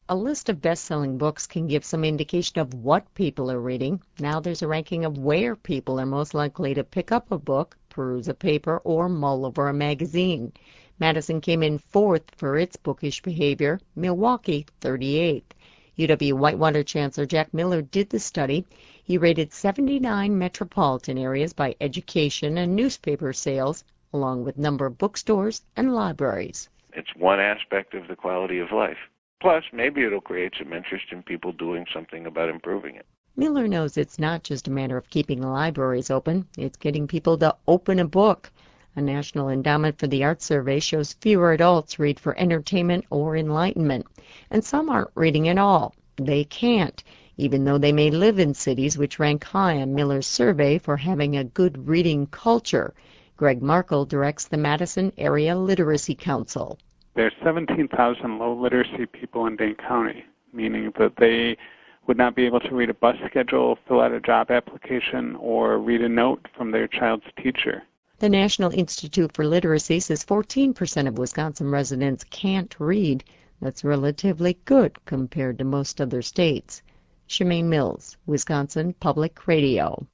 A list of best-selling books can give some indication of what people are reading. Now there's a ranking of where people are most likely to pick up a book, peruse a paper, or mull over a magazine. Madison came in 4th for its bookish behavior, Milwaukee 38th. UW-Whitewater Chancellor Jack Miller did the study. He rated 79 metropolitan areas by education and newspaper sales, along with number of bookstores and libraries. It's one aspect of the quality of life. Plus, maybe it'll create some interest in people doing something about improving it. Miller knows it's not just a matter of keeping the libraries open. It's getting people to open a book. A National Endowment for the Arts survey shows fewer adults read for entertainment or enlightenment. And some aren't reading at all. They can't, even though they may live in cities which rank high on Miller's survey for having a good reading culture. Greg Markle directs the Madison Area Literacy Council. There's 17,000 low literacy people in Dane County, meaning that they would not be able to read a bus schedule, fill out a job application, or read a note from their child's teacher. The National Institute for Literacy says 14% of Wisconsin residents can't read. That's relatively good compared to most other states. Shemaine Mills, Wisconsin Public Radio.